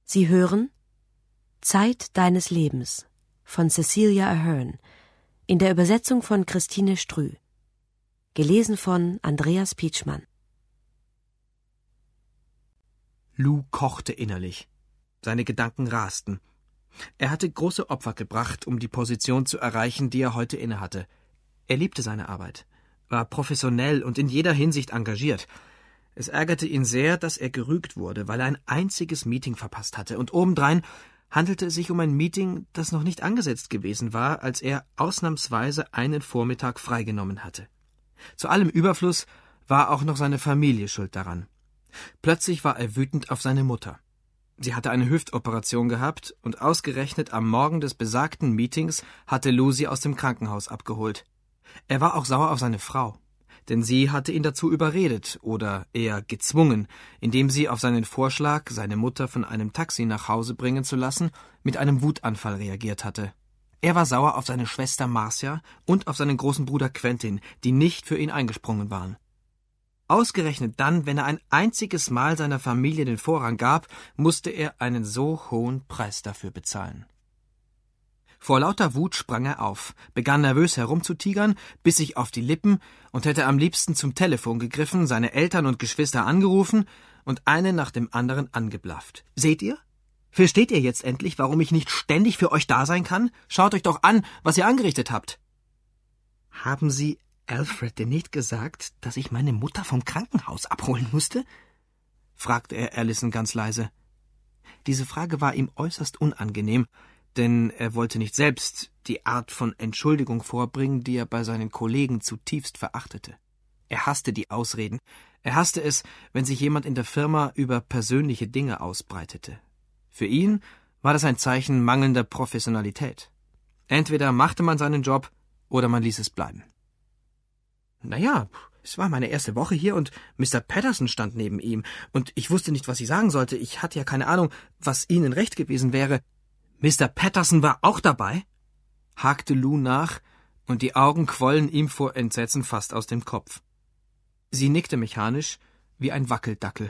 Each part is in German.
Sie hören Zeit deines Lebens von Cecilia Ahern in der Übersetzung von Christine Strüh. Gelesen von Andreas Pietschmann. Lou kochte innerlich. Seine Gedanken rasten. Er hatte große Opfer gebracht, um die Position zu erreichen, die er heute innehatte. Er liebte seine Arbeit, war professionell und in jeder Hinsicht engagiert. Es ärgerte ihn sehr, dass er gerügt wurde, weil er ein einziges Meeting verpasst hatte. Und obendrein handelte es sich um ein Meeting, das noch nicht angesetzt gewesen war, als er ausnahmsweise einen Vormittag freigenommen hatte. Zu allem Überfluss war auch noch seine Familie schuld daran. Plötzlich war er wütend auf seine Mutter. Sie hatte eine Hüftoperation gehabt und ausgerechnet am Morgen des besagten Meetings hatte Lou sie aus dem Krankenhaus abgeholt. Er war auch sauer auf seine Frau, denn sie hatte ihn dazu überredet oder eher gezwungen, indem sie auf seinen Vorschlag, seine Mutter von einem Taxi nach Hause bringen zu lassen, mit einem Wutanfall reagiert hatte. Er war sauer auf seine Schwester Marcia und auf seinen großen Bruder Quentin, die nicht für ihn eingesprungen waren. Ausgerechnet dann, wenn er ein einziges Mal seiner Familie den Vorrang gab, musste er einen so hohen Preis dafür bezahlen. Vor lauter Wut sprang er auf, begann nervös herumzutigern, biss sich auf die Lippen und hätte am liebsten zum Telefon gegriffen, seine Eltern und Geschwister angerufen und einen nach dem anderen angeblafft. »Seht ihr? Versteht ihr jetzt endlich, warum ich nicht ständig für euch da sein kann? Schaut euch doch an, was ihr angerichtet habt!« »Haben Sie Alfred denn nicht gesagt, dass ich meine Mutter vom Krankenhaus abholen musste?« fragte er Allison ganz leise. Diese Frage war ihm äußerst unangenehm, denn er wollte nicht selbst die Art von Entschuldigung vorbringen, die er bei seinen Kollegen zutiefst verachtete. Er hasste die Ausreden. Er hasste es, wenn sich jemand in der Firma über persönliche Dinge ausbreitete. Für ihn war das ein Zeichen mangelnder Professionalität. Entweder machte man seinen Job oder man ließ es bleiben. »Naja, es war meine erste Woche hier und Mr. Patterson stand neben ihm und ich wusste nicht, was ich sagen sollte. Ich hatte ja keine Ahnung, was Ihnen recht gewesen wäre.« »Mr. Patterson war auch dabei?« hakte Lou nach, und die Augen quollen ihm vor Entsetzen fast aus dem Kopf. Sie nickte mechanisch, wie ein Wackeldackel.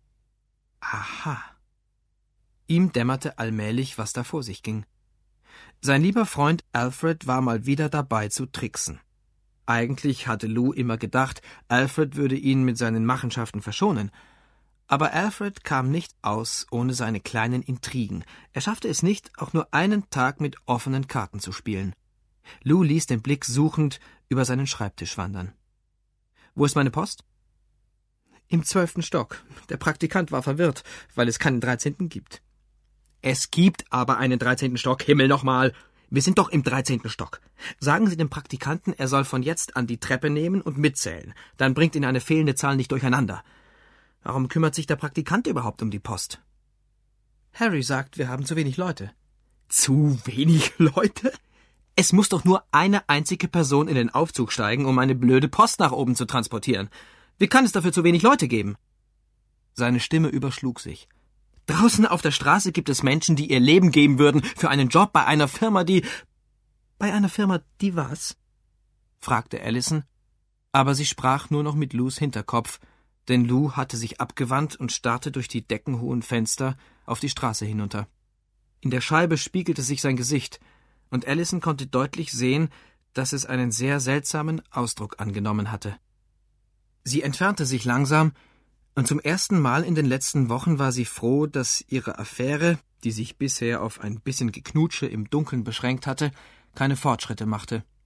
Aha. Ihm dämmerte allmählich, was da vor sich ging. Sein lieber Freund Alfred war mal wieder dabei zu tricksen. Eigentlich hatte Lou immer gedacht, Alfred würde ihn mit seinen Machenschaften verschonen. Aber Alfred kam nicht aus ohne seine kleinen Intrigen. Er schaffte es nicht, auch nur einen Tag mit offenen Karten zu spielen. Lou ließ den Blick suchend über seinen Schreibtisch wandern. »Wo ist meine Post?« »Im 12. Stock. Der Praktikant war verwirrt, weil es keinen 13. gibt.« »Es gibt aber einen 13. Stock, Himmel nochmal! Wir sind doch im 13. Stock. Sagen Sie dem Praktikanten, er soll von jetzt an die Treppe nehmen und mitzählen. Dann bringt ihn eine fehlende Zahl nicht durcheinander. Warum kümmert sich der Praktikant überhaupt um die Post?« »Harry sagt, wir haben zu wenig Leute.« »Zu wenig Leute? Es muss doch nur eine einzige Person in den Aufzug steigen, um eine blöde Post nach oben zu transportieren. Wie kann es dafür zu wenig Leute geben?« Seine Stimme überschlug sich. »Draußen auf der Straße gibt es Menschen, die ihr Leben geben würden für einen Job bei einer Firma, die...« »Bei einer Firma, die was?« fragte Allison, aber sie sprach nur noch mit Lous Hinterkopf, denn Lou hatte sich abgewandt und starrte durch die deckenhohen Fenster auf die Straße hinunter. In der Scheibe spiegelte sich sein Gesicht, und Allison konnte deutlich sehen, dass es einen sehr seltsamen Ausdruck angenommen hatte. Sie entfernte sich langsam, und zum ersten Mal in den letzten Wochen war sie froh, dass ihre Affäre, die sich bisher auf ein bisschen Geknutsche im Dunkeln beschränkt hatte, keine Fortschritte machte.